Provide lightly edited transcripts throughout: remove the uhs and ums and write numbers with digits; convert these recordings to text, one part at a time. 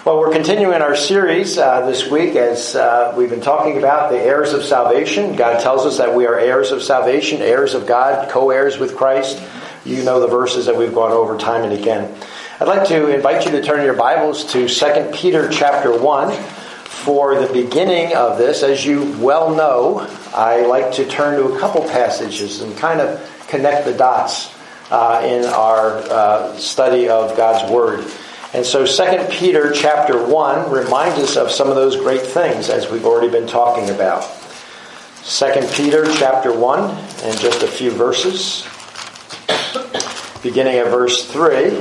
Well, we're continuing our series this week as we've been talking about the heirs of salvation. God tells us that we are heirs of salvation, heirs of God, co-heirs with Christ. You know the verses that we've gone over time and again. I'd like to invite you to turn your Bibles to 2 Peter chapter 1 for the beginning of this. As you well know, I like to turn to a couple passages and kind of connect the dots in our study of God's Word. And so 2 Peter chapter 1 reminds us of some of those great things as we've already been talking about. 2 Peter chapter 1 and just a few verses. Beginning at verse 3.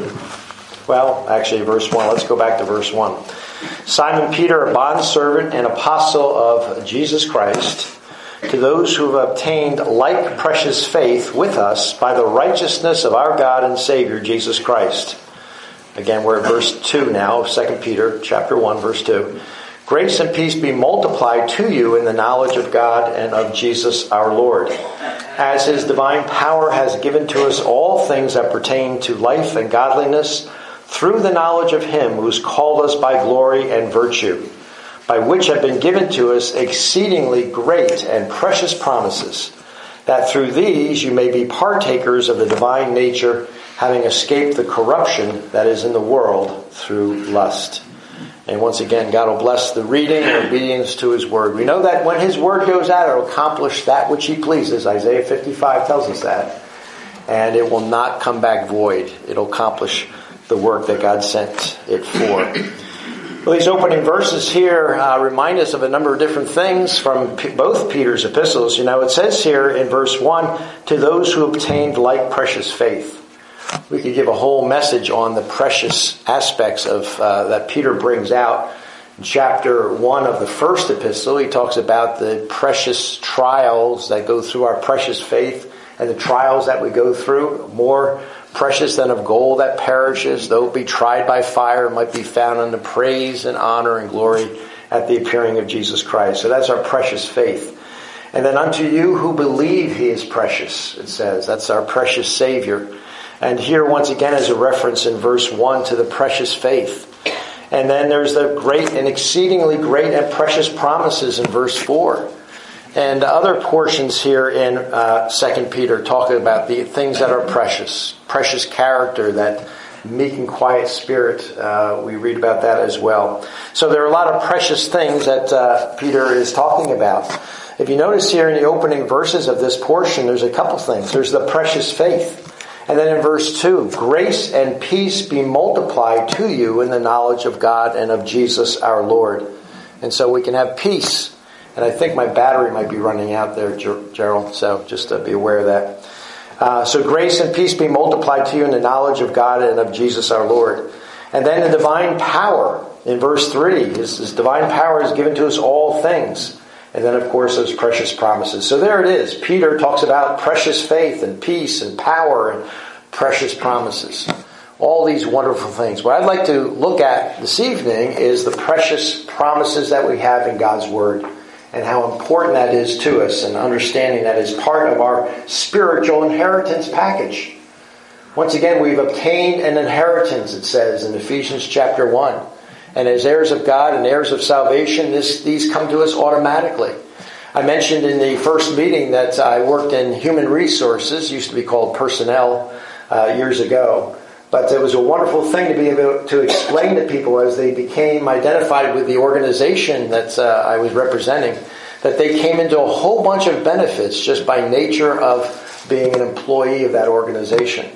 Well, actually verse 1. Let's go back to verse 1. Simon Peter, a bondservant and apostle of Jesus Christ, to those who have obtained like precious faith with us by the righteousness of our God and Savior Jesus Christ. Again, we're at verse 2 now, 2 Peter chapter 1, verse 2. Grace and peace be multiplied to you in the knowledge of God and of Jesus our Lord, as His divine power has given to us all things that pertain to life and godliness, through the knowledge of Him who has called us by glory and virtue, by which have been given to us exceedingly great and precious promises, that through these you may be partakers of the divine nature, having escaped the corruption that is in the world through lust. And once again, God will bless the reading and obedience to His Word. We know that when His Word goes out, it will accomplish that which He pleases. Isaiah 55 tells us that. And it will not come back void. It will accomplish the work that God sent it for. Well, these opening verses here remind us of a number of different things from both Peter's epistles. You know, it says here in verse 1, to those who obtained like precious faith. We could give a whole message on the precious aspects of that Peter brings out. In chapter 1 of the first epistle, he talks about the precious trials that go through our precious faith and the trials that we go through, more precious than of gold that perishes, though it be tried by fire, might be found unto praise and honor and glory at the appearing of Jesus Christ. So that's our precious faith. And then unto you who believe He is precious, it says. That's our precious Savior. And here once again is a reference in verse 1 to the precious faith. And then there's the great and exceedingly great and precious promises in verse 4. And other portions here in 2 Peter talking about the things that are precious. Precious character, that meek and quiet spirit. We read about that as well. So there are a lot of precious things that Peter is talking about. If you notice here in the opening verses of this portion, there's a couple things. There's the precious faith. And then in verse 2, grace and peace be multiplied to you in the knowledge of God and of Jesus our Lord. And so we can have peace. And I think my battery might be running out there, Gerald, so just be aware of that. So grace and peace be multiplied to you in the knowledge of God and of Jesus our Lord. And then the divine power in verse 3. His divine power is given to us all things. And then, of course, those precious promises. So there it is. Peter talks about precious faith and peace and power and precious promises. All these wonderful things. What I'd like to look at this evening is the precious promises that we have in God's Word and how important that is to us, and understanding that is part of our spiritual inheritance package. Once again, we've obtained an inheritance, it says in Ephesians chapter 1. And as heirs of God and heirs of salvation, these come to us automatically. I mentioned in the first meeting that I worked in human resources, used to be called personnel, years ago. But it was a wonderful thing to be able to explain to people as they became identified with the organization that I was representing, that they came into a whole bunch of benefits just by nature of being an employee of that organization.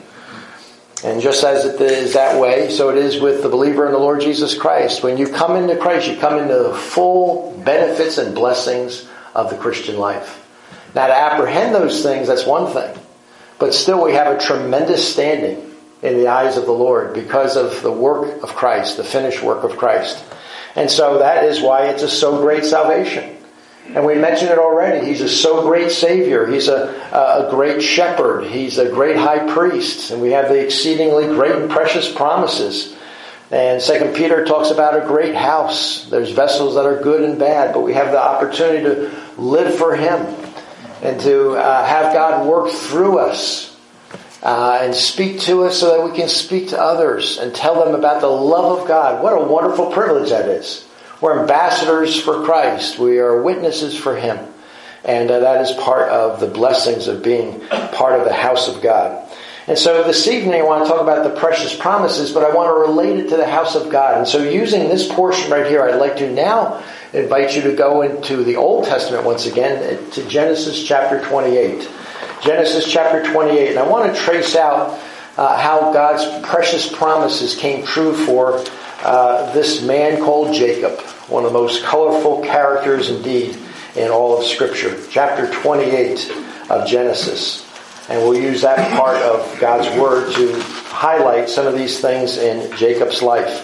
And just as it is that way, so it is with the believer in the Lord Jesus Christ. When you come into Christ, you come into the full benefits and blessings of the Christian life. Now, to apprehend those things, that's one thing. But still, we have a tremendous standing in the eyes of the Lord because of the work of Christ, the finished work of Christ. And so that is why it's a so great salvation. And we mentioned it already. He's a so great Savior. He's a great shepherd. He's a great high priest. And we have the exceedingly great and precious promises. And 2 Peter talks about a great house. There's vessels that are good and bad, but we have the opportunity to live for Him and to have God work through us and speak to us so that we can speak to others and tell them about the love of God. What a wonderful privilege that is. We're ambassadors for Christ. We are witnesses for Him. And that is part of the blessings of being part of the house of God. And so this evening I want to talk about the precious promises, but I want to relate it to the house of God. And so using this portion right here, I'd like to now invite you to go into the Old Testament once again, to Genesis chapter 28. Genesis chapter 28. And I want to trace out how God's precious promises came true for this man called Jacob, one of the most colorful characters indeed in all of Scripture. Chapter 28 of Genesis. And we'll use that part of God's Word to highlight some of these things in Jacob's life.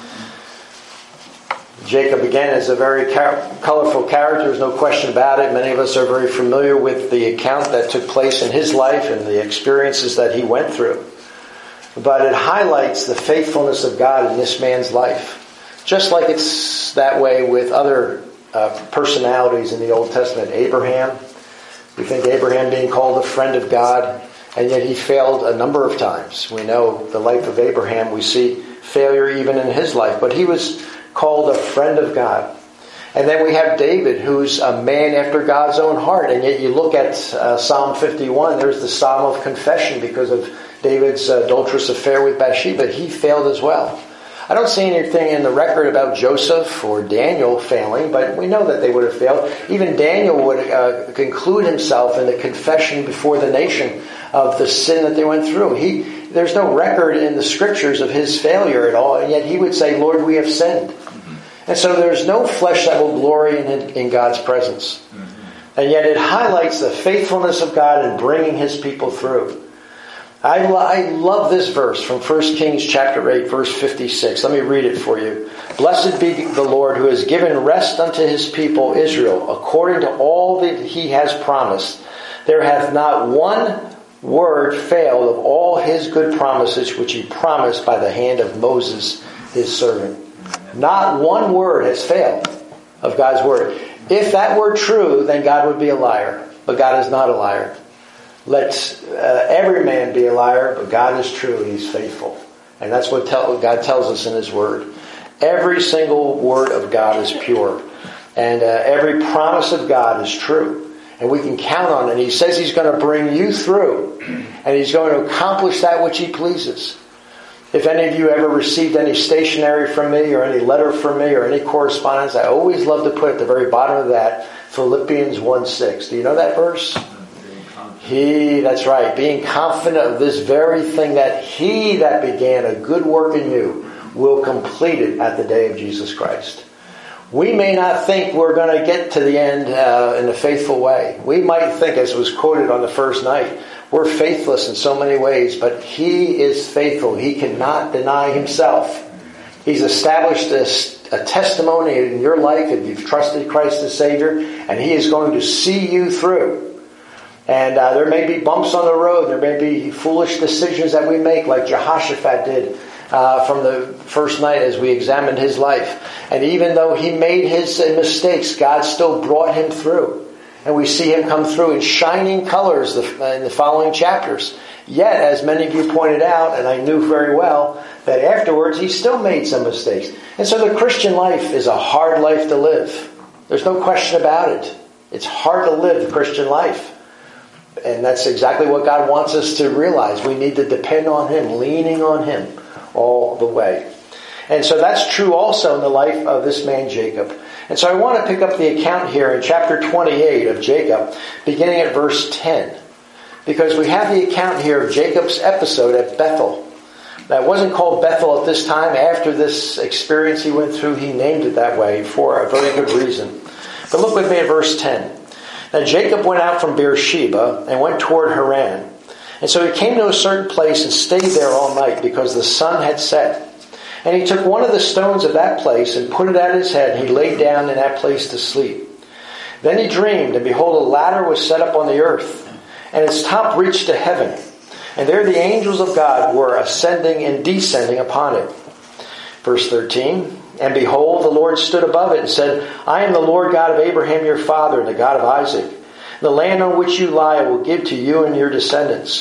Jacob, again, is a very colorful character. There's no question about it. Many of us are very familiar with the account that took place in his life and the experiences that he went through. But it highlights the faithfulness of God in this man's life. Just like it's that way with other personalities in the Old Testament. Abraham. We think Abraham being called a friend of God, and yet he failed a number of times. We know the life of Abraham. We see failure even in his life. But he was called a friend of God. And then we have David, who's a man after God's own heart. And yet you look at Psalm 51, there's the Psalm of confession because of David's adulterous affair with Bathsheba. He failed as well. I don't see anything in the record about Joseph or Daniel failing, but we know that they would have failed. Even Daniel would conclude himself in the confession before the nation of the sin that they went through. There's no record in the Scriptures of his failure at all, and yet he would say, Lord, we have sinned. And so there's no flesh that will glory in God's presence. And yet it highlights the faithfulness of God in bringing His people through. I love this verse from 1 Kings chapter 8, verse 56. Let me read it for you. Blessed be the Lord who has given rest unto His people Israel, according to all that He has promised. There hath not one word failed of all His good promises which He promised by the hand of Moses His servant. Not one word has failed of God's word. If that were true, then God would be a liar. But God is not a liar. Let every man be a liar, but God is true and He's faithful. And that's what God tells us in His Word. Every single word of God is pure. And every promise of God is true. And we can count on it. He says He's going to bring you through. And He's going to accomplish that which He pleases. If any of you ever received any stationery from me or any letter from me or any correspondence, I always love to put at the very bottom of that Philippians 1:6. Do you know that verse? That's right, being confident of this very thing, that He that began a good work in you will complete it at the day of Jesus Christ. We may not think we're going to get to the end in a faithful way. We might think, as was quoted on the first night, we're faithless in so many ways, but He is faithful. He cannot deny Himself. He's established a testimony in your life if you've trusted Christ as Savior, and He is going to see you through. And there may be bumps on the road. There may be foolish decisions that we make, like Jehoshaphat did from the first night as we examined his life. And even though he made his mistakes, God still brought him through. And we see him come through in shining colors in the following chapters. Yet, as many of you pointed out, and I knew very well, that afterwards he still made some mistakes. And so the Christian life is a hard life to live. There's no question about it. It's hard to live the Christian life. And that's exactly what God wants us to realize. We need to depend on Him, leaning on Him all the way. And so that's true also in the life of this man Jacob. And so I want to pick up the account here in chapter 28 of Jacob, beginning at verse 10. Because we have the account here of Jacob's episode at Bethel. That wasn't called Bethel at this time. After this experience he went through, he named it that way for a very good reason. But look with me at verse 10. Now Jacob went out from Beersheba and went toward Haran. And so he came to a certain place and stayed there all night because the sun had set. And he took one of the stones of that place and put it at his head, and he laid down in that place to sleep. Then he dreamed, and behold, a ladder was set up on the earth, and its top reached to heaven. And there the angels of God were ascending and descending upon it. Verse 13. And behold, the Lord stood above it and said, I am the Lord God of Abraham your father and the God of Isaac. The land on which you lie I will give to you and your descendants.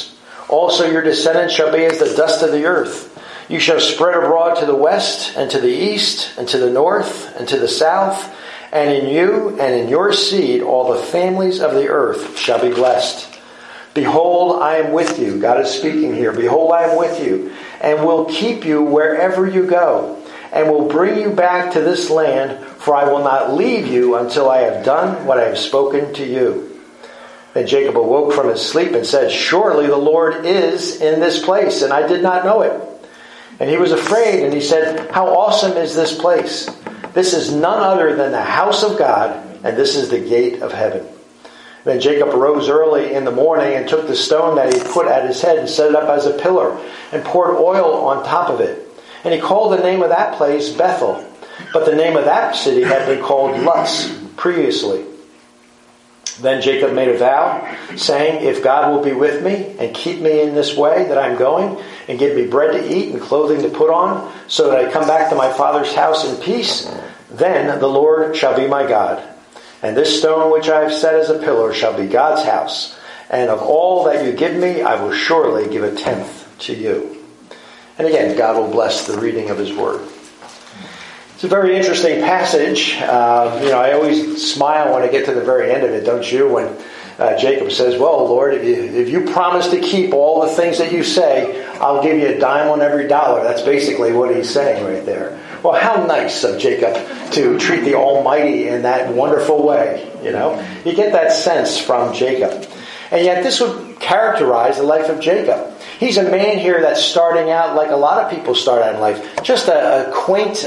Also your descendants shall be as the dust of the earth. You shall spread abroad to the west, and to the east, and to the north, and to the south. And in you and in your seed all the families of the earth shall be blessed. Behold, I am with you. God is speaking here. Behold, I am with you, and will keep you wherever you go, and will bring you back to this land, for I will not leave you until I have done what I have spoken to you. Then Jacob awoke from his sleep and said, Surely the Lord is in this place, and I did not know it. And he was afraid, and he said, How awesome is this place! This is none other than the house of God, and this is the gate of heaven. Then Jacob arose early in the morning and took the stone that he put at his head and set it up as a pillar and poured oil on top of it. And he called the name of that place Bethel. But the name of that city had been called Luz previously. Then Jacob made a vow, saying, If God will be with me and keep me in this way that I'm going, and give me bread to eat and clothing to put on, so that I come back to my father's house in peace, then the Lord shall be my God. And this stone which I have set as a pillar shall be God's house. And of all that you give me, I will surely give a tenth to you. And again, God will bless the reading of his word. It's a very interesting passage. I always smile when I get to the very end of it, don't you? When Jacob says, well, Lord, if you promise to keep all the things that you say, I'll give you a dime on every dollar. That's basically what he's saying right there. Well, how nice of Jacob to treat the Almighty in that wonderful way. You get that sense from Jacob. And yet this would characterize the life of Jacob. He's a man here that's starting out like a lot of people start out in life. Just a quaint,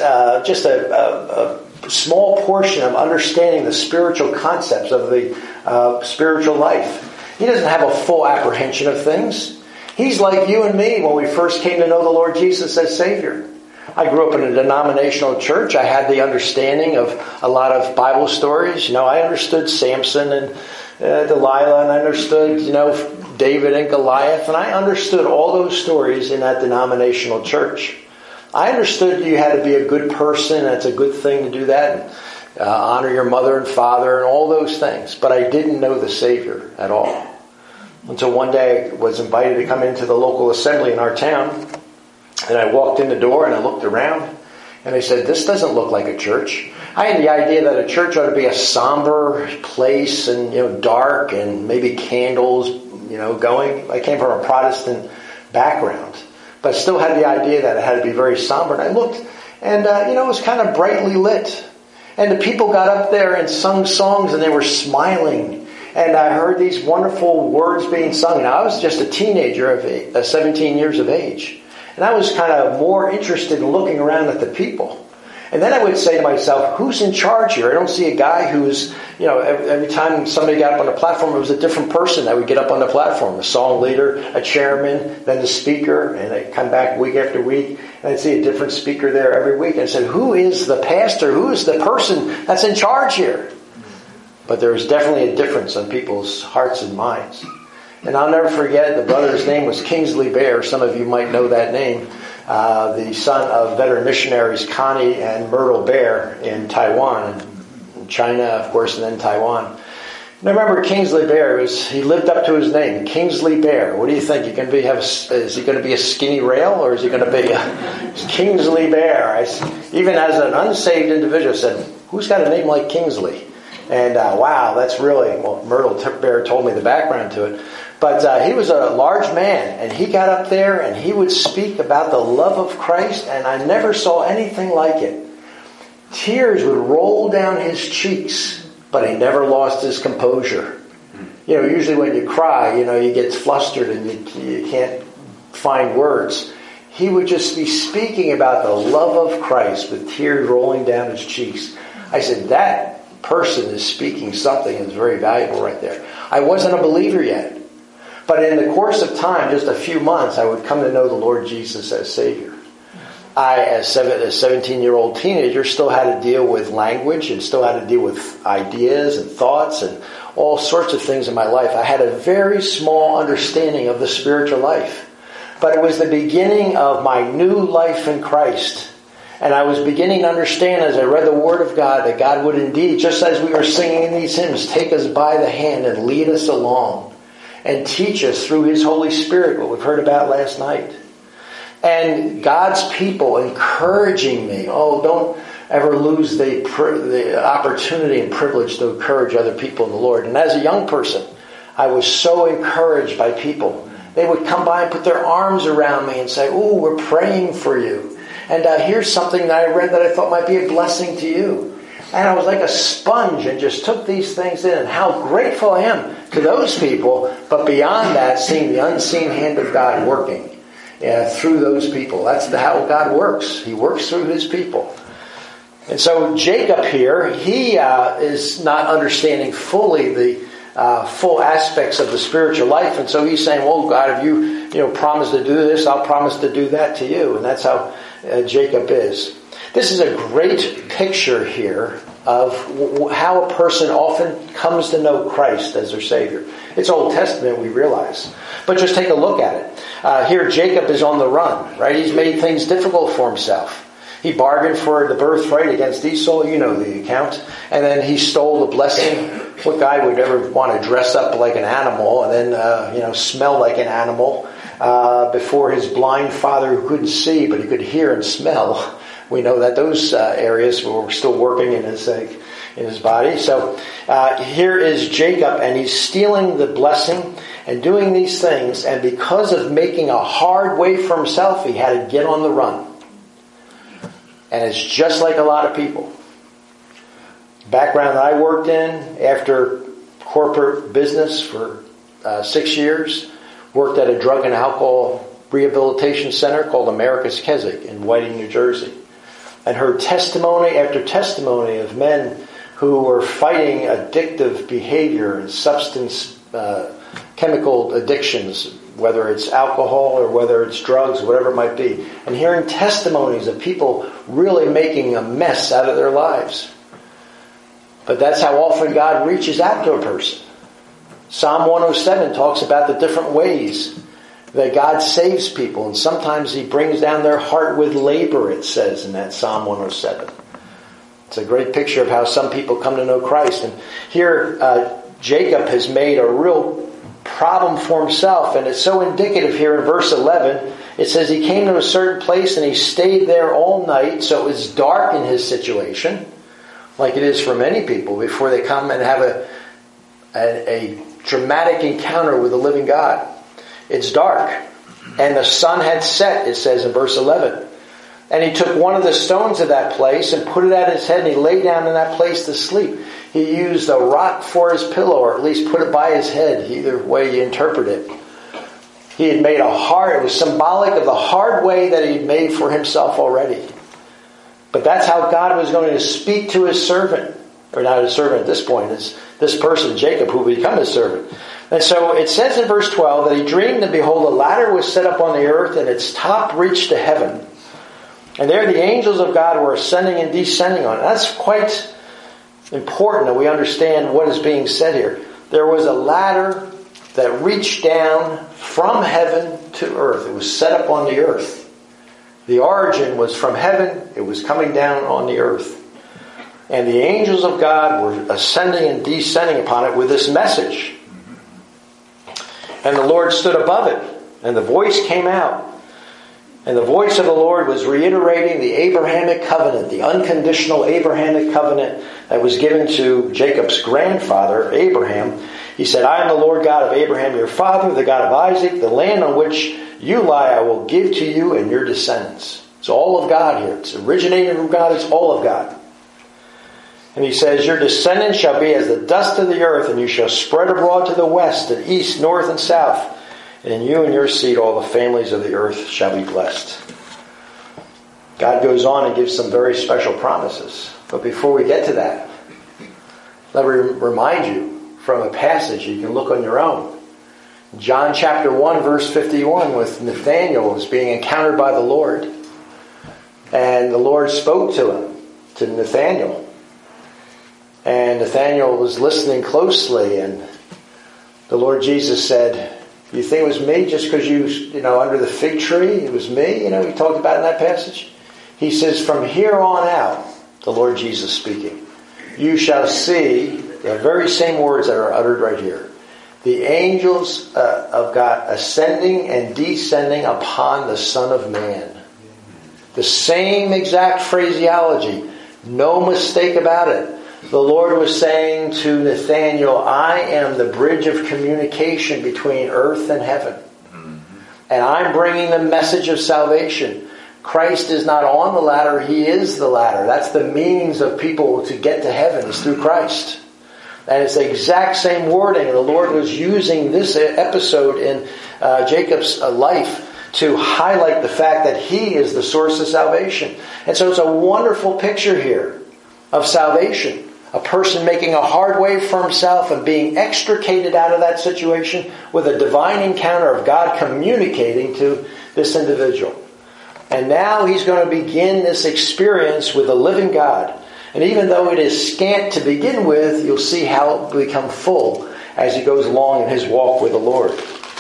a small portion of understanding the spiritual concepts of the spiritual life. He doesn't have a full apprehension of things. He's like you and me when we first came to know the Lord Jesus as Savior. I grew up in a denominational church. I had the understanding of a lot of Bible stories. I understood Samson and Delilah, and I understood, David and Goliath, and I understood all those stories in that denominational church. I understood you had to be a good person, and it's a good thing to do that, and honor your mother and father, and all those things. But I didn't know the Savior at all. Until one day I was invited to come into the local assembly in our town, and I walked in the door and I looked around, and I said, this doesn't look like a church. I had the idea that a church ought to be a somber place and, dark and maybe candles, going. I came from a Protestant background, but I still had the idea that it had to be very somber. And I looked and, it was kind of brightly lit. And the people got up there and sung songs and they were smiling. And I heard these wonderful words being sung. And I was just a teenager of 17 years of age. And I was kind of more interested in looking around at the people. And then I would say to myself, who's in charge here? I don't see a guy who's, every time somebody got up on the platform, it was a different person that would get up on the platform. A song leader, a chairman, then the speaker. And I'd come back week after week, and I'd see a different speaker there every week. And I said, who is the pastor? Who is the person that's in charge here? But there was definitely a difference in people's hearts and minds. And I'll never forget, the brother's name was Kingsley Bear. Some of you might know that name. The son of veteran missionaries Connie and Myrtle Bear in Taiwan, and China, of course, and then Taiwan. And I remember Kingsley Bear, he lived up to his name, Kingsley Bear. What do you think? Is he going to be a skinny rail, or is he going to be a Kingsley Bear? Even as an unsaved individual, I said, who's got a name like Kingsley? And wow, that's really, Myrtle Bear told me the background to it. But he was a large man, and he got up there and he would speak about the love of Christ, and I never saw anything like it. Tears would roll down his cheeks, but he never lost his composure. Usually when you cry, you get flustered and you can't find words. He would just be speaking about the love of Christ with tears rolling down his cheeks. I said, that person is speaking something that's very valuable right there. I wasn't a believer yet. But in the course of time, just a few months, I would come to know the Lord Jesus as Savior. I, as a 17-year-old teenager, still had to deal with language and still had to deal with ideas and thoughts and all sorts of things in my life. I had a very small understanding of the spiritual life. But it was the beginning of my new life in Christ. And I was beginning to understand as I read the Word of God that God would indeed, just as we were singing in these hymns, take us by the hand and lead us along. and teach us through His Holy Spirit what we've heard about last night. And God's people encouraging me. Oh, don't ever lose the opportunity and privilege to encourage other people in the Lord. And as a young person, I was so encouraged by people. They would come by and put their arms around me and say, "Ooh, we're praying for you. And here's something that I read that I thought might be a blessing to you." And I was like a sponge and just took these things in. And how grateful I am to those people. But beyond that, seeing the unseen hand of God working through those people. That's how God works. He works through His people. And so Jacob here, he is not understanding fully the full aspects of the spiritual life. And so he's saying, "Well, God, if you promised to do this, I'll promise to do that to you." And that's how Jacob is. This is a great picture here of how a person often comes to know Christ as their Savior. It's Old Testament, we realize. But just take a look at it. Here Jacob is on the run, right? He's made things difficult for himself. He bargained for the birthright against Esau. You know the account. And then he stole the blessing. What guy would ever want to dress up like an animal and then smell like an animal before his blind father who couldn't see but he could hear and smell? We know that those areas were still working in his body. So here is Jacob, and he's stealing the blessing and doing these things. And because of making a hard way for himself, he had to get on the run. And it's just like a lot of people. Background that I worked in after corporate business for 6 years, worked at a drug and alcohol rehabilitation center called America's Keswick in Whiting, New Jersey. And heard testimony after testimony of men who were fighting addictive behavior and substance chemical addictions, whether it's alcohol or whether it's drugs, whatever it might be. And hearing testimonies of people really making a mess out of their lives. But that's how often God reaches out to a person. Psalm 107 talks about the different ways that God saves people, and sometimes He brings down their heart with labor, it says in that Psalm 107. It's a great picture of how some people come to know Christ. And here Jacob has made a real problem for himself, and it's so indicative here in verse 11. It says he came to a certain place and he stayed there all night, so it was dark in his situation, like it is for many people before they come and have a dramatic encounter with the living God. It's dark. And the sun had set, it says in verse 11. And he took one of the stones of that place and put it at his head, and he lay down in that place to sleep. He used a rock for his pillow, or at least put it by his head, either way you interpret it. He had made it was symbolic of the hard way that he had made for himself already. But that's how God was going to speak to his servant, or not his servant at this point, is this person, Jacob, who would become his servant. And so it says in verse 12 that he dreamed, and behold, a ladder was set up on the earth, and its top reached to heaven. And there the angels of God were ascending and descending on it. That's quite important that we understand what is being said here. There was a ladder that reached down from heaven to earth. It was set up on the earth. The origin was from heaven. It was coming down on the earth. And the angels of God were ascending and descending upon it with this message. And the Lord stood above it, and the voice came out. And the voice of the Lord was reiterating the Abrahamic covenant, the unconditional Abrahamic covenant that was given to Jacob's grandfather, Abraham. He said, "I am the Lord God of Abraham, your father, the God of Isaac. The land on which you lie I will give to you and your descendants." It's all of God here. It's originating from God. It's all of God. And he says, "Your descendants shall be as the dust of the earth, and you shall spread abroad to the west and east, north and south. And in you and your seed all the families of the earth shall be blessed." God goes on and gives some very special promises. But before we get to that, let me remind you from a passage you can look on your own. John chapter 1 verse 51, with Nathanael was being encountered by the Lord. And the Lord spoke to Nathanael. And Nathanael was listening closely, and the Lord Jesus said, "You think it was me just because you under the fig tree, it was me?" He talked about in that passage. He says, "From here on out," the Lord Jesus speaking, "you shall see," the very same words that are uttered right here, The angels of God ascending and descending upon the Son of Man. The same exact phraseology. No mistake about it. The Lord was saying to Nathanael, I am the bridge of communication between earth and heaven. And I'm bringing the message of salvation. Christ is not on the ladder, He is the ladder. That's the means of people to get to heaven, is through Christ. And it's the exact same wording. The Lord was using this episode in Jacob's life to highlight the fact that He is the source of salvation. And so it's a wonderful picture here of salvation. A person making a hard way for himself and being extricated out of that situation with a divine encounter of God communicating to this individual. And now he's going to begin this experience with a living God. And even though it is scant to begin with, you'll see how it will become full as he goes along in his walk with the Lord.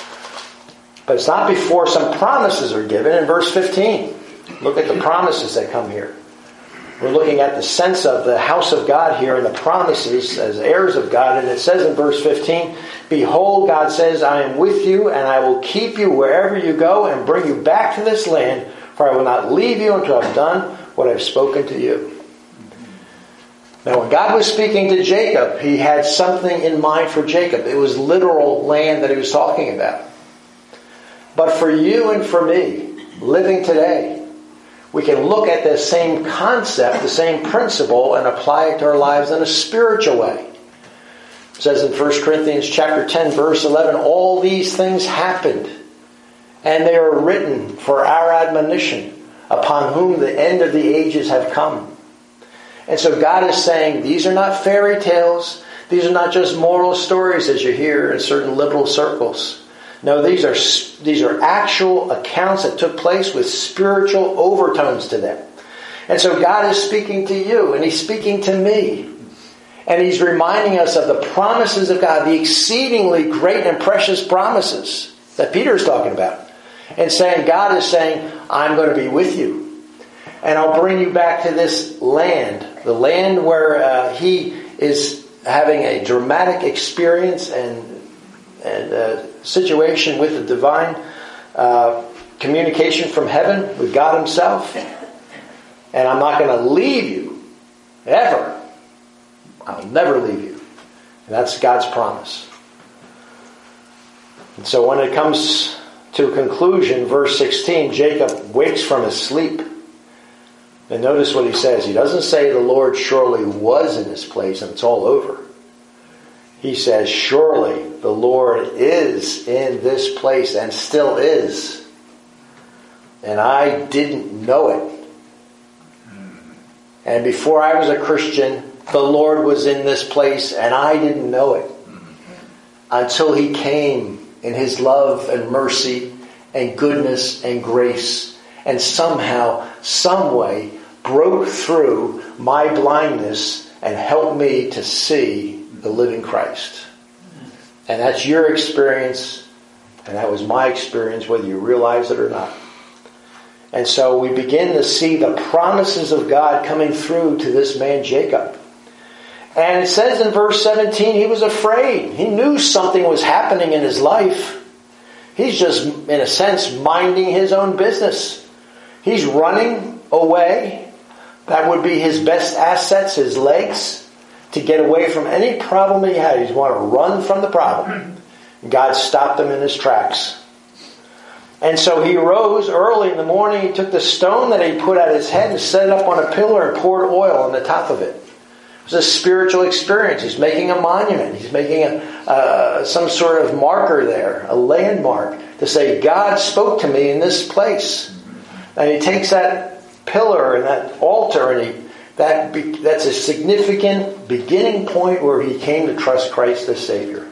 But it's not before some promises are given in verse 15. Look at the promises that come here. We're looking at the sense of the house of God here and the promises as heirs of God. And it says in verse 15, Behold, God says, I am with you, and I will keep you wherever you go and bring you back to this land, for I will not leave you until I've done what I've spoken to you. Now, when God was speaking to Jacob, He had something in mind for Jacob. It was literal land that He was talking about. But for you and for me, living today, we can look at the same concept, the same principle, and apply it to our lives in a spiritual way. It says in 1 Corinthians chapter 10, verse 11, all these things happened, and they are written for our admonition, upon whom the end of the ages have come. And so God is saying, these are not fairy tales. These are not just moral stories as you hear in certain liberal circles. No, these are actual accounts that took place with spiritual overtones to them. And so God is speaking to you, and He's speaking to me. And He's reminding us of the promises of God, the exceedingly great and precious promises that Peter is talking about. And saying, God is saying, I'm going to be with you. And I'll bring you back to this land, the land where He is having a dramatic experience and situation with the divine communication from heaven with God Himself. And I'm not going to leave you ever. I'll never leave you. And that's God's promise. And so when it comes to a conclusion, verse 16, Jacob wakes from his sleep. And notice what he says. He doesn't say the Lord surely was in this place and it's all over. He says, surely the Lord is in this place and still is. And I didn't know it. And before I was a Christian, the Lord was in this place and I didn't know it. Until He came in His love and mercy and goodness and grace. And somehow, some way, broke through my blindness and helped me to see the living Christ. And that's your experience, and that was my experience, whether you realize it or not. And so we begin to see the promises of God coming through to this man Jacob. And it says in verse 17, he was afraid. He knew something was happening in his life. He's just, in a sense, minding his own business. He's running away. That would be his best assets, his legs, to get away from any problem he had. He'd want to run from the problem. God stopped him in his tracks. And so he rose early in the morning. He took the stone that he put at his head and set it up on a pillar and poured oil on the top of it. It was a spiritual experience. He's making a monument. He's making some sort of marker there, a landmark, to say, God spoke to me in this place. And he takes that pillar and that altar, and that's a significant beginning point where he came to trust Christ as Savior.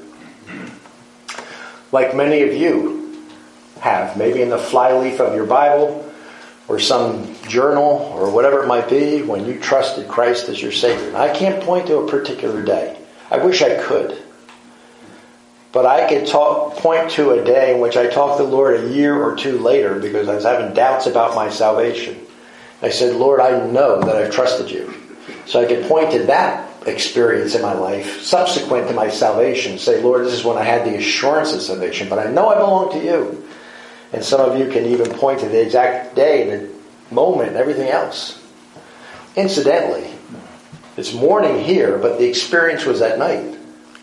Like many of you have, maybe in the flyleaf of your Bible or some journal or whatever it might be, when you trusted Christ as your Savior. And I can't point to a particular day. I wish I could. But I could point to a day in which I talked to the Lord a year or two later because I was having doubts about my salvation. I said, Lord, I know that I've trusted you. So I could point to that experience in my life subsequent to my salvation. Say, Lord, this is when I had the assurance of salvation, but I know I belong to you. And some of you can even point to the exact day and the moment and everything else. Incidentally, it's morning here, but the experience was at night.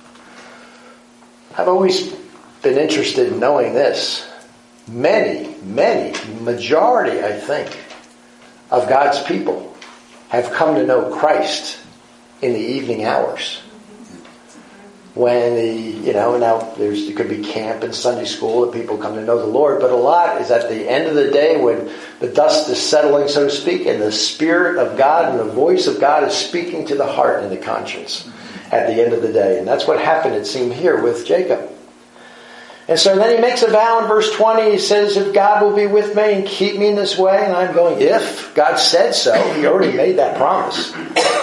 I've always been interested in knowing this. Many, majority, I think, of God's people have come to know Christ in the evening hours. When now it could be camp and Sunday school that people come to know the Lord, but a lot is at the end of the day when the dust is settling, so to speak, and the Spirit of God and the voice of God is speaking to the heart and the conscience at the end of the day. And that's what happened, it seemed, here with Jacob. And so then he makes a vow in verse 20. He says, if God will be with me and keep me in this way, and I'm going, if God said so, he already made that promise.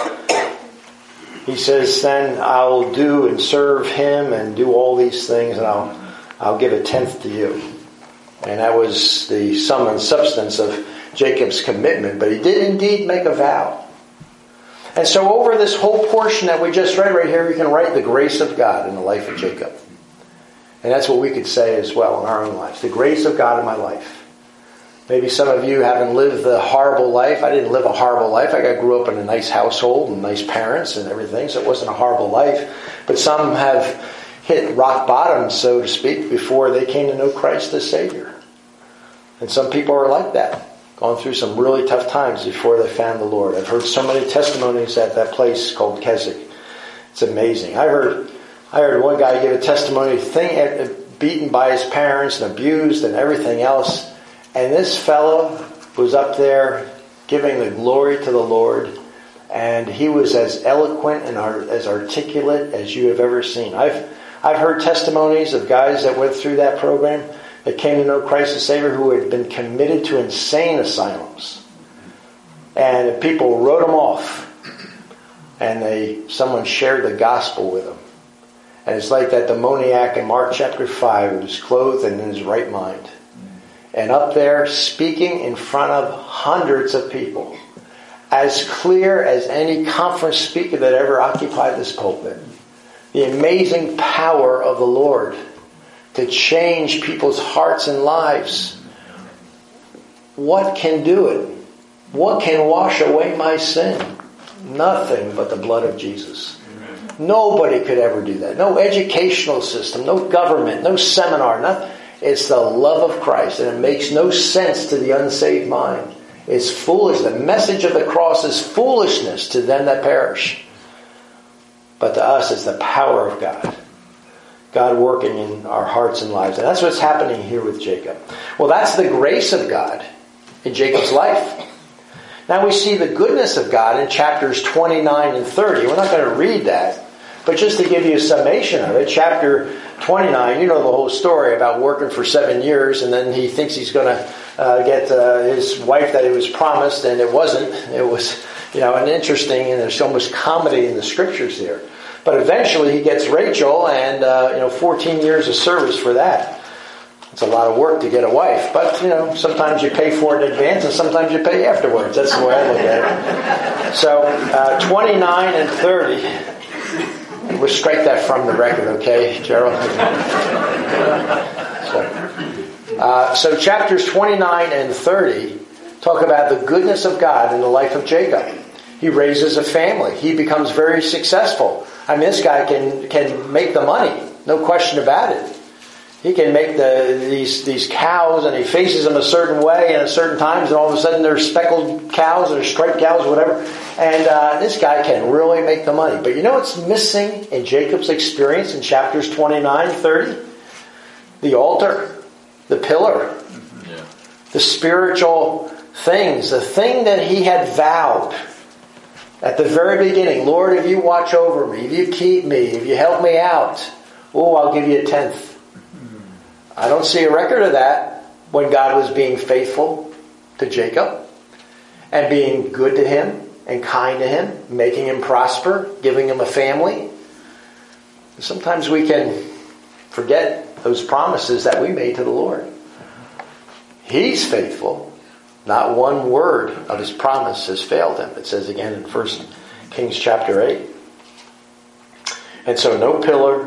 He says, then I'll do and serve him and do all these things, and I'll give a tenth to you. And that was the sum and substance of Jacob's commitment. But he did indeed make a vow. And so over this whole portion that we just read right here, we can write the grace of God in the life of Jacob. And that's what we could say as well in our own lives. The grace of God in my life. Maybe some of you haven't lived the horrible life. I didn't live a horrible life. I grew up in a nice household and nice parents and everything, so it wasn't a horrible life. But some have hit rock bottom, so to speak, before they came to know Christ as Savior. And some people are like that, gone through some really tough times before they found the Lord. I've heard so many testimonies at that place called Keswick. It's amazing. I heard one guy give a testimony, beaten by his parents and abused and everything else. And this fellow was up there giving the glory to the Lord. And he was as eloquent and as articulate as you have ever seen. I've heard testimonies of guys that went through that program that came to know Christ as Savior who had been committed to insane asylums. And people wrote them off. And someone shared the gospel with them. And it's like that demoniac in Mark chapter 5 who was clothed and in his right mind. And up there speaking in front of hundreds of people. As clear as any conference speaker that ever occupied this pulpit. The amazing power of the Lord to change people's hearts and lives. What can do it? What can wash away my sin? Nothing but the blood of Jesus. Nobody could ever do that. No educational system, no government, no seminar, nothing. It's the love of Christ, and it makes no sense to the unsaved mind. It's foolish. The message of the cross is foolishness to them that perish. But to us, it's the power of God. God working in our hearts and lives. And that's what's happening here with Jacob. Well, that's the grace of God in Jacob's life. Now we see the goodness of God in chapters 29 and 30. We're not going to read that. But just to give you a summation of it, chapter 29, you know the whole story about working for 7 years, and then he thinks he's going to get his wife that he was promised, and it wasn't. It was, an interesting, and there's almost comedy in the scriptures here. But eventually he gets Rachel, and 14 years of service for that. It's a lot of work to get a wife, but sometimes you pay for it in advance, and sometimes you pay afterwards. That's the way I look at it. So 29 and 30. We'll strike that from the record, okay, Gerald? So chapters 29 and 30 talk about the goodness of God in the life of Jacob. He raises a family. He becomes very successful. I mean, this guy can make the money, no question about it. He can make these cows, and he faces them a certain way and at certain times, and all of a sudden they're speckled cows or striped cows, whatever. And this guy can really make the money. But you know what's missing in Jacob's experience in chapters 29, 30? The altar, the pillar, the spiritual things, the thing that he had vowed at the very beginning. Lord, if you watch over me, if you keep me, if you help me out, I'll give you a tenth. I don't see a record of that when God was being faithful to Jacob and being good to him and kind to him, making him prosper, giving him a family. Sometimes we can forget those promises that we made to the Lord. He's faithful. Not one word of his promise has failed him. It says again in 1 Kings chapter 8. And so no pillar,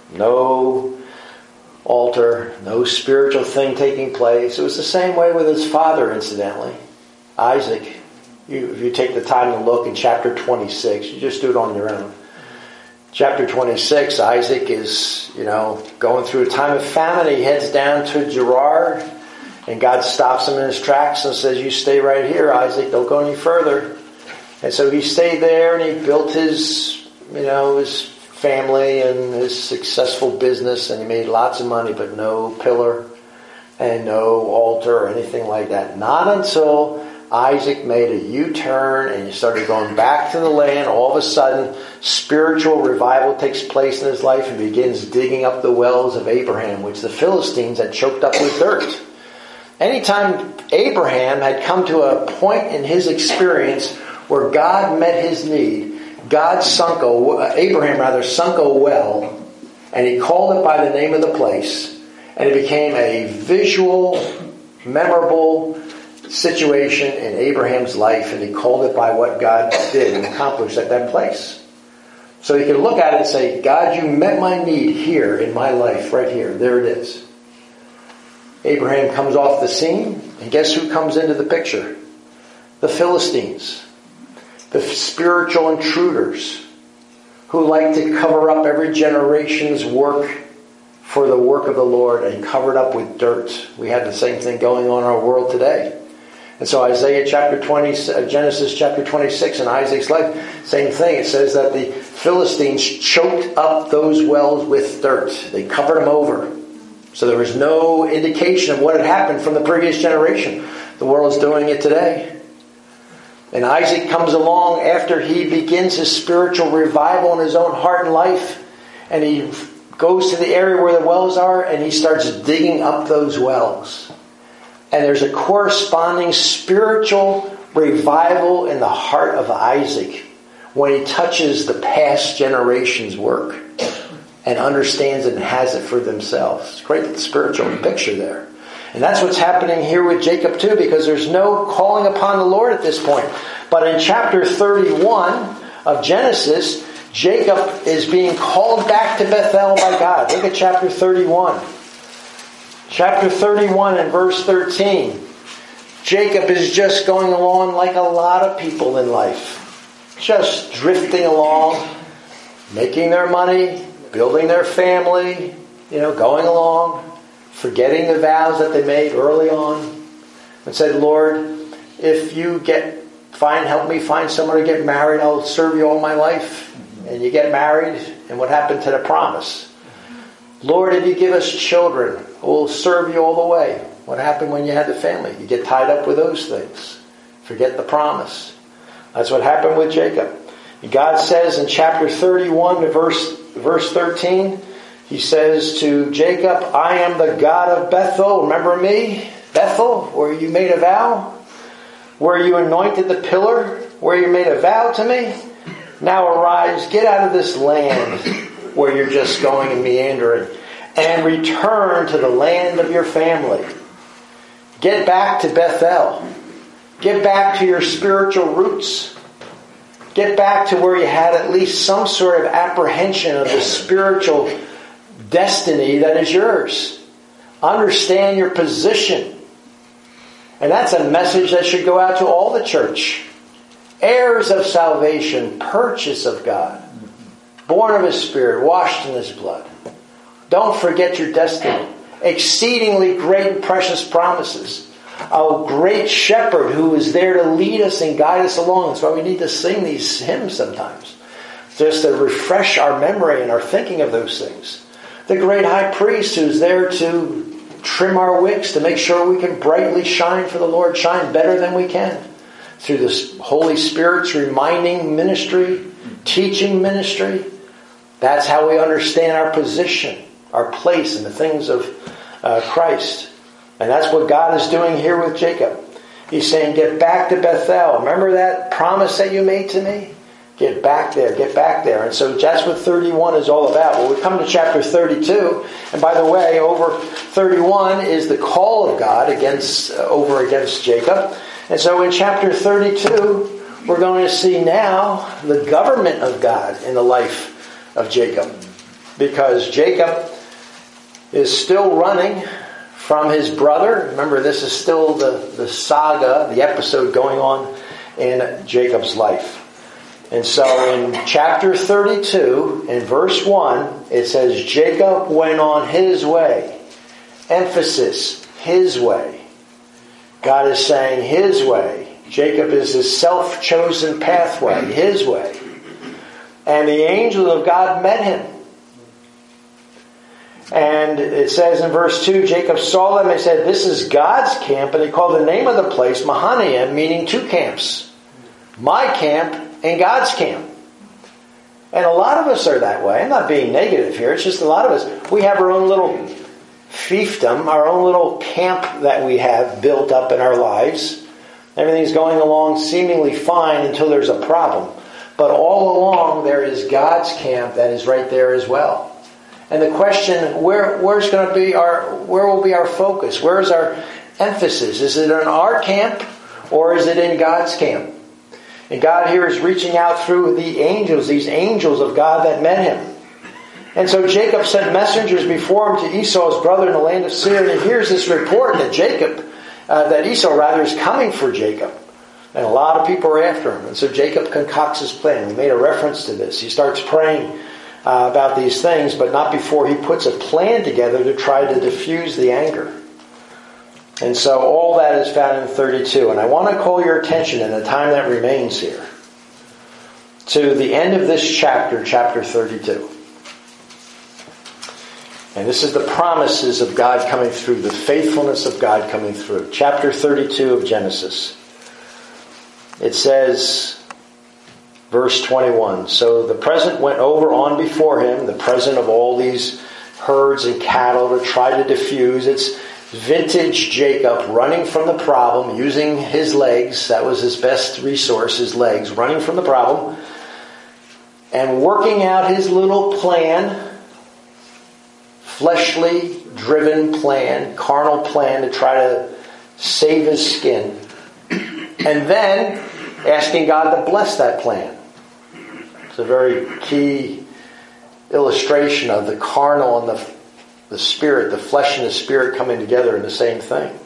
no altar, no spiritual thing taking place. It was the same way with his father, incidentally. Isaac, if you take the time to look in chapter 26, you just do it on your own. Chapter 26, Isaac is, going through a time of famine. He heads down to Gerar, and God stops him in his tracks and says, you stay right here, Isaac, don't go any further. And so he stayed there, and he built his family and his successful business, and he made lots of money, but no pillar and no altar or anything like that. Not until Isaac made a U-turn and he started going back to the land. All of a sudden, spiritual revival takes place in his life and begins digging up the wells of Abraham, which the Philistines had choked up with dirt. Anytime Abraham had come to a point in his experience where God met his need, Abraham sunk a well, and he called it by the name of the place, and it became a visual, memorable situation in Abraham's life, and he called it by what God did and accomplished at that place. So he could look at it and say, God, you met my need here in my life, right here. There it is. Abraham comes off the scene, and guess who comes into the picture? The Philistines. The spiritual intruders who like to cover up every generation's work for the work of the Lord and cover it up with dirt. We have the same thing going on in our world today. And so Genesis chapter 26 in Isaac's life, same thing. It says that the Philistines choked up those wells with dirt. They covered them over. So there was no indication of what had happened from the previous generation. The world's doing it today. And Isaac comes along after he begins his spiritual revival in his own heart and life. And he goes to the area where the wells are and he starts digging up those wells. And there's a corresponding spiritual revival in the heart of Isaac when he touches the past generation's work and understands it and has it for themselves. It's a great spiritual picture there. And that's what's happening here with Jacob too, because there's no calling upon the Lord at this point. But in chapter 31 of Genesis, Jacob is being called back to Bethel by God. Look at chapter 31. Chapter 31 and verse 13. Jacob is just going along like a lot of people in life. Just drifting along, making their money, building their family, going along, forgetting the vows that they made early on, and said, Lord, if you help me find someone to get married, I'll serve you all my life. And you get married, and what happened to the promise? Lord, if you give us children, we'll serve you all the way. What happened when you had the family? You get tied up with those things. Forget the promise. That's what happened with Jacob. God says in chapter 31 to verse 13, he says to Jacob, I am the God of Bethel. Remember me? Bethel, where you made a vow? Where you anointed the pillar? Where you made a vow to me? Now arise, get out of this land where you're just going and meandering, and return to the land of your family. Get back to Bethel. Get back to your spiritual roots. Get back to where you had at least some sort of apprehension of the spiritual destiny that is yours. Understand your position. And that's a message that should go out to all the church. Heirs of salvation, purchase of God, born of His Spirit, washed in His blood. Don't forget your destiny. Exceedingly great and precious promises. A great shepherd who is there to lead us and guide us along. That's why we need to sing these hymns sometimes. Just to refresh our memory and our thinking of those things. The great high priest who's there to trim our wicks to make sure we can brightly shine for the Lord, shine better than we can. Through the Holy Spirit's reminding ministry, teaching ministry. That's how we understand our position, our place in the things of Christ. And that's what God is doing here with Jacob. He's saying, get back to Bethel. Remember that promise that you made to me? Get back there, get back there. And so that's what 31 is all about. Well, we come to chapter 32. And by the way, over 31 is the call of God against Jacob. And so in chapter 32, we're going to see now the government of God in the life of Jacob. Because Jacob is still running from his brother. Remember, this is still the saga, the episode going on in Jacob's life. And so in chapter 32, in verse 1, it says, Jacob went on his way. Emphasis, his way. God is saying his way. Jacob is his self-chosen pathway, his way. And the angel of God met him. And it says in verse 2, Jacob saw them and said, this is God's camp. And he called the name of the place Mahanaim, meaning two camps. My camp and God's camp. And a lot of us are that way. I'm not being negative here. It's just a lot of us. We have our own little fiefdom, our own little camp that we have built up in our lives. Everything's going along seemingly fine until there's a problem. But all along there is God's camp that is right there as well. And the question, where will be our focus? Where's our emphasis? Is it in our camp or is it in God's camp? And God here is reaching out through the angels, these angels of God that met him. And so Jacob sent messengers before him to Esau's brother in the land of Seir. And he hears this report that Esau is coming for Jacob. And a lot of people are after him. And so Jacob concocts his plan. We made a reference to this. He starts praying about these things, but not before he puts a plan together to try to diffuse the anger. And so all that is found in 32. And I want to call your attention in the time that remains here to the end of this chapter, chapter 32. And this is the promises of God coming through, the faithfulness of God coming through. Chapter 32 of Genesis. It says, verse 21, so the present went over on before him, the present of all these herds and cattle to try to diffuse. It's vintage Jacob running from the problem, using his legs. That was his best resource, his legs, running from the problem. And working out his little plan, fleshly driven plan, carnal plan to try to save his skin. And then asking God to bless that plan. It's a very key illustration of the carnal and the spirit, the flesh and the spirit coming together in the same thing.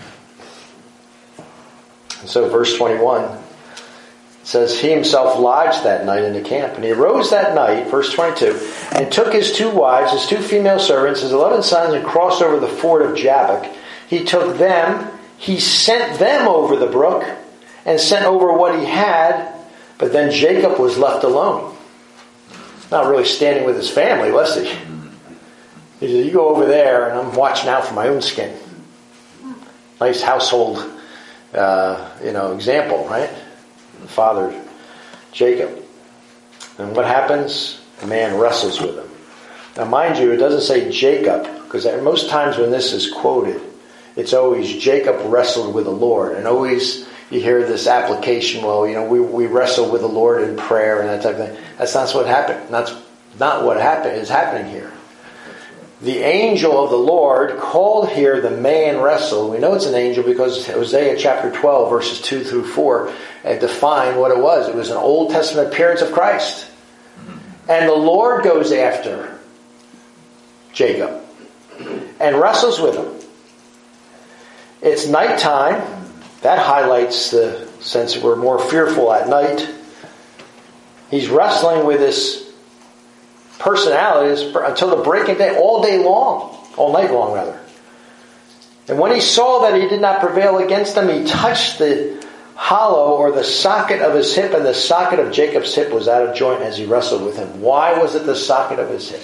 And so verse 21 says, he himself lodged that night in the camp. And he arose that night, verse 22, and took his 2 wives, his 2 female servants, his 11 sons, and crossed over the ford of Jabbok. He took them, he sent them over the brook, and sent over what he had, but then Jacob was left alone. Not really standing with his family, was he? He said, you go over there, and I'm watching out for my own skin. Nice household, example, right? The father, Jacob. And what happens? The man wrestles with him. Now, mind you, it doesn't say Jacob, because most times when this is quoted, it's always Jacob wrestled with the Lord. And always you hear this application, we wrestle with the Lord in prayer and that type of thing. That's not what happened. That's not what is happening here. The angel of the Lord called here the man wrestle. We know it's an angel because Hosea chapter 12 verses 2 through 4 define what it was. It was an Old Testament appearance of Christ. And the Lord goes after Jacob and wrestles with him. It's nighttime. That highlights the sense that we're more fearful at night. He's wrestling with this personality until the break of day, all night long rather. And when he saw that he did not prevail against them, he touched the hollow or the socket of his hip, and the socket of Jacob's hip was out of joint as he wrestled with him. Why was it the socket of his hip?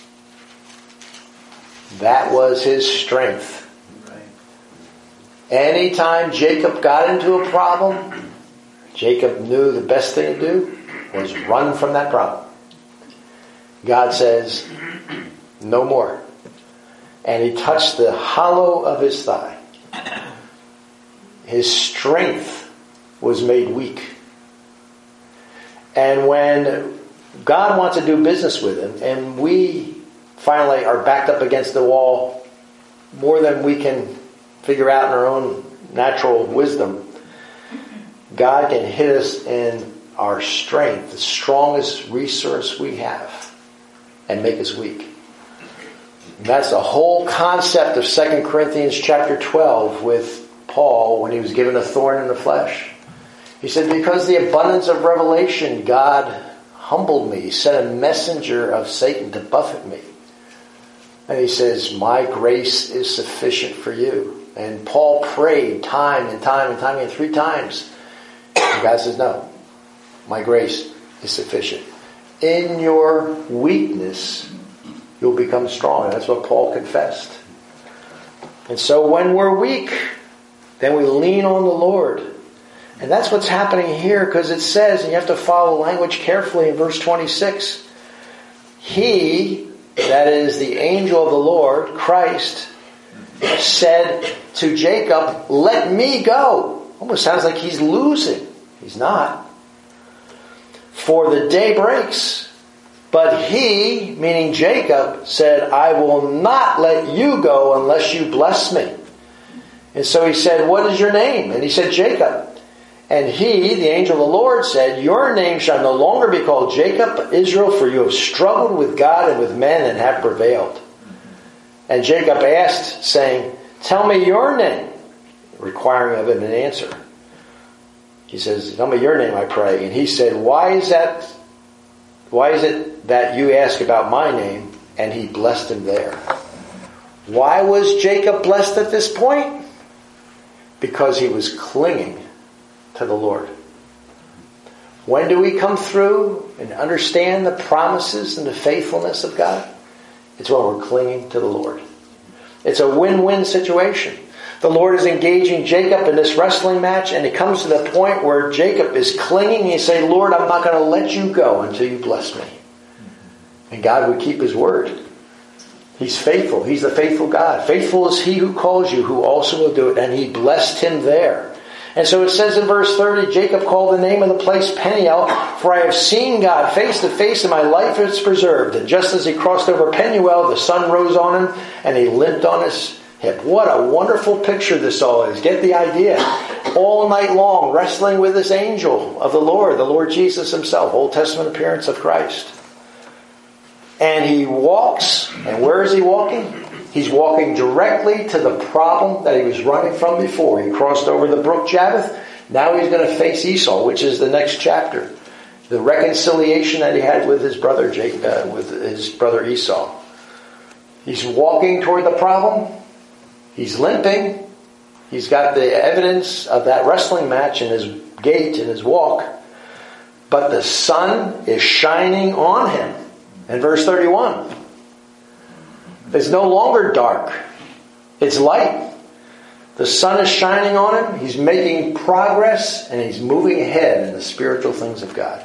That was his strength. Anytime Jacob got into a problem, Jacob knew the best thing to do was run from that problem. God says, no more. And he touched the hollow of his thigh. His strength was made weak. And when God wants to do business with him, and we finally are backed up against the wall more than we can figure out in our own natural wisdom, God can hit us in our strength, the strongest resource we have, and make us weak. And that's the whole concept of 2 Corinthians chapter 12 with Paul when he was given a thorn in the flesh. He said, because the abundance of revelation, God humbled me. He sent a messenger of Satan to buffet me. And he says, my grace is sufficient for you. And Paul prayed time and time and time again, 3 times. And God says, no, my grace is sufficient. In your weakness, you'll become strong. That's what Paul confessed. And so when we're weak, then we lean on the Lord. And that's what's happening here, because it says, and you have to follow the language carefully in verse 26, He, that is the angel of the Lord, Christ, said to Jacob, let me go. Almost sounds like he's losing. He's not. For the day breaks. But he, meaning Jacob, said, I will not let you go unless you bless me. And so he said, what is your name? And he said, Jacob. And he, the angel of the Lord, said, your name shall no longer be called Jacob, but Israel, for you have struggled with God and with men and have prevailed. And Jacob asked, saying, tell me your name, requiring of him an answer. He says, tell me your name, I pray. And he said, why is it that you ask about my name? And he blessed him there. Why was Jacob blessed at this point? Because he was clinging to the Lord. When do we come through and understand the promises and the faithfulness of God? It's when we're clinging to the Lord. It's a win-win situation. The Lord is engaging Jacob in this wrestling match, and it comes to the point where Jacob is clinging and he says, Lord, I'm not going to let you go until you bless me. And God would keep his word. He's faithful. He's the faithful God. Faithful is he who calls you, who also will do it. And he blessed him there. And so it says in verse 30, Jacob called the name of the place Peniel, for I have seen God face to face, and my life is preserved. And just as he crossed over Penuel, the sun rose on him, and he limped on his hip. What a wonderful picture this all is. Get the idea. All night long, wrestling with this angel of the Lord Jesus himself, Old Testament appearance of Christ. And he walks, and where is he walking? He's walking directly to the problem that he was running from before. He crossed over the brook Jabbok. Now he's going to face Esau, which is the next chapter. The reconciliation that he had with his brother Jacob, with his brother Esau. He's walking toward the problem. He's limping. He's got the evidence of that wrestling match in his gait, in his walk. But the sun is shining on him. In verse 31. It's no longer dark. It's light. The sun is shining on him. He's making progress and he's moving ahead in the spiritual things of God.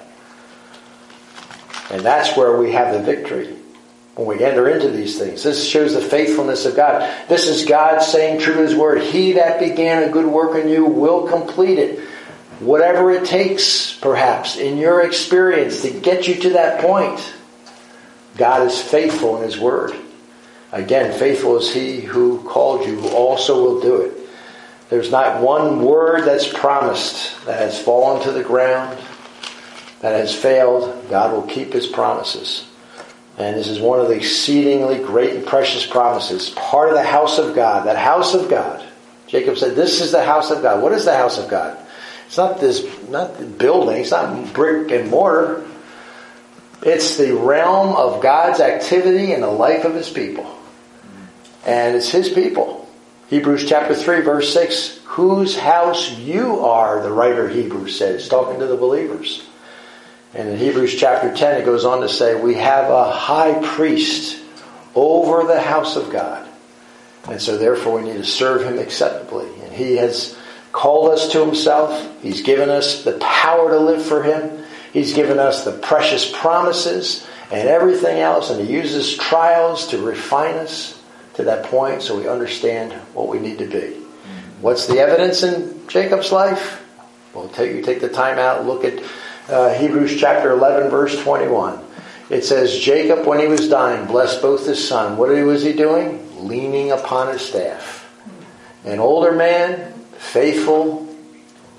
And that's where we have the victory. When we enter into these things. This shows the faithfulness of God. This is God saying true to his word. He that began a good work in you will complete it. Whatever it takes, perhaps, in your experience to get you to that point. God is faithful in his word. Again, faithful is he who called you, who also will do it. There's not one word that's promised that has fallen to the ground, that has failed. God will keep his promises. And this is one of the exceedingly great and precious promises. Part of the house of God, that house of God. Jacob said, this is the house of God. What is the house of God? It's not the building. It's not brick and mortar. It's the realm of God's activity in the life of his people. And it's his people. Hebrews chapter 3 verse 6. Whose house you are, the writer of Hebrews says, talking to the believers. And in Hebrews chapter 10 it goes on to say, we have a high priest over the house of God. And so therefore we need to serve him acceptably. And he has called us to himself. He's given us the power to live for him. He's given us the precious promises and everything else. And he uses trials to refine us to that point so we understand what we need to be. What's the evidence in Jacob's life? Well, you take the time out and look at Hebrews chapter 11 verse 21. It says, Jacob, when he was dying, blessed both his son. What was he doing? Leaning upon his staff. An older man, faithful,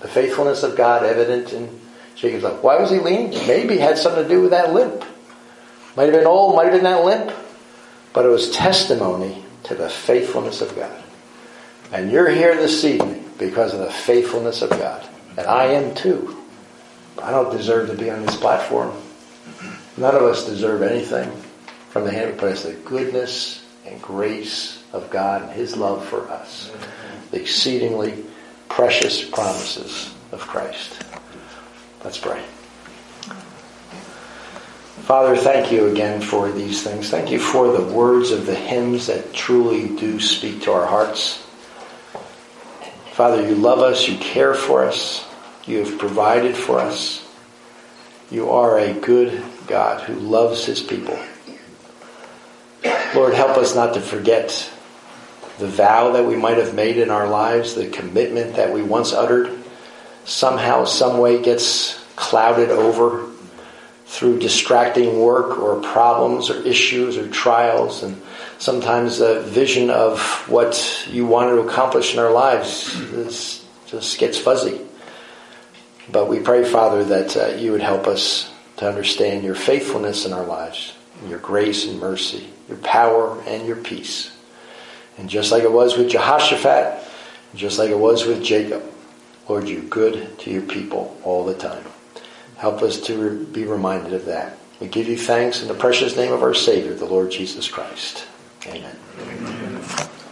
The faithfulness of God evident in Jacob's life. Why was he lean? Maybe it had something to do with that limp. Might have been old, might have been that limp. But it was testimony to the faithfulness of God. And you're here this evening because of the faithfulness of God. And I am too. I don't deserve to be on this platform. None of us deserve anything from the hand, but it's the goodness and grace of God and His love for us. The exceedingly precious promises of Christ. Let's pray. Father, thank you again for these things. Thank you for the words of the hymns that truly do speak to our hearts. Father, you love us, you care for us, you have provided for us. You are a good God who loves His people. Lord, help us not to forget the vow that we might have made in our lives, the commitment that we once uttered, somehow, some way gets clouded over through distracting work or problems or issues or trials, and sometimes the vision of what you want to accomplish in our lives just gets fuzzy. But we pray, Father, that you would help us to understand your faithfulness in our lives, and your grace and mercy, your power and your peace. And just like it was with Jehoshaphat, just like it was with Jacob, Lord, you're good to your people all the time. Help us to be reminded of that. We give you thanks in the precious name of our Savior, the Lord Jesus Christ. Amen.